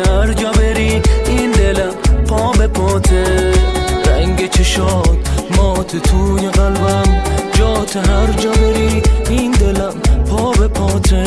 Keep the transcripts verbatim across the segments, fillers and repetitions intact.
هر جا بری این دلم پا به پاته، رنگ چشات مات توی قلبم، جات هر جا بری این دلم پا به پاته.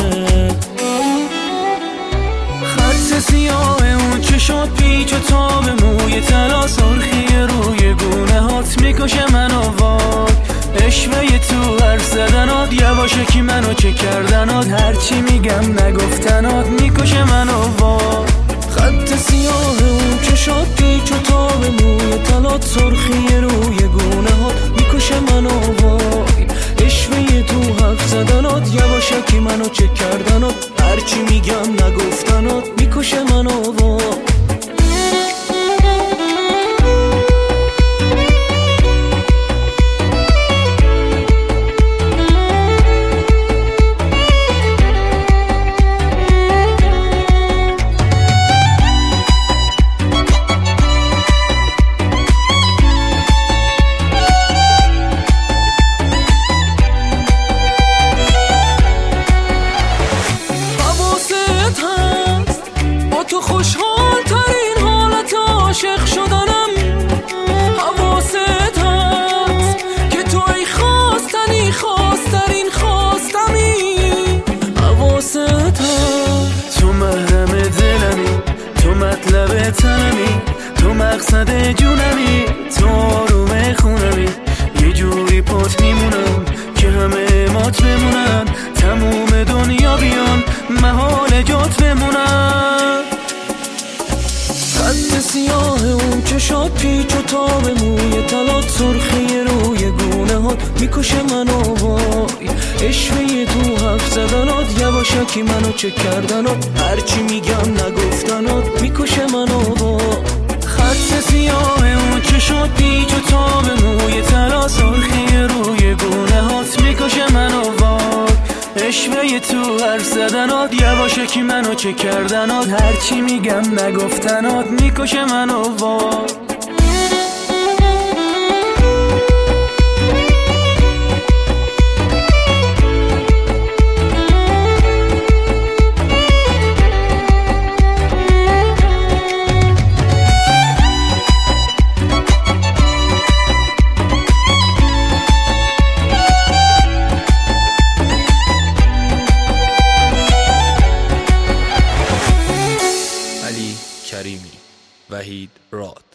خط سیاه اون چشات پیچ و تاب موی طلا، سرخی روی گونه هات میکشه منو وای، اشوه تو حرف زدنات، یواشکی منو چه کردنات، هرچی میگم نگفتنات میکشه منو وای. خط سیاه اون چشات پیچ و تاب موی طلات، سرخی روی گونه هات میکشه منو وای، اشوه تو حرف زدنات، یواشکی منو چه کردنات، هرچی میگم نگفتنات میکشه منو وای. تو خوشحال ترین حالت عاشق شدنم، حواست هست که تو ای خواستنی خواسترین خواستمی، حواست هست تو محرم دلمی، تو مطلب تنمی، تو مقصد جونمی، تو آروم خونمی، یه جوری پات میمونم که همه مات بمونن، تموم دنیا بیان محال جات بمونن. خط سیاه اون چشات پیچ و تاب موی طلات، سرخی روی گونه هات میکشه منو وای، اشوه تو حرف زدنات، یواشکی منو چه کردنات، هرچی میگم نگفتنات میکشه منو وای. خط سیاه اون چشات پیچ و تاب موی طلا، سرخی روی گونه هات میکشه منو وای، اشوه تو حرف زدنات، یواشکی منو چه کردنات، هرچی میگم نگفتنات میکشه منو وای. کریمی، وحید راد.